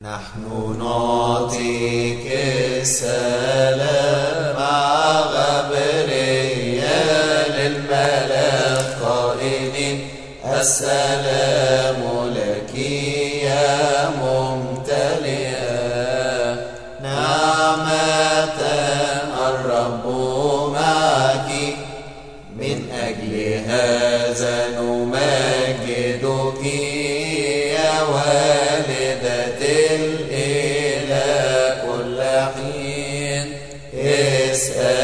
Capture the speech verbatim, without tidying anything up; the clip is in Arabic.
نحن نعطيك السلام مع غبريال الملاك قائلين السلام لك يا ممتلئة نعمة الرب معك. من أجل هذا نمجدك يا والدة الإله كل حين. اسأل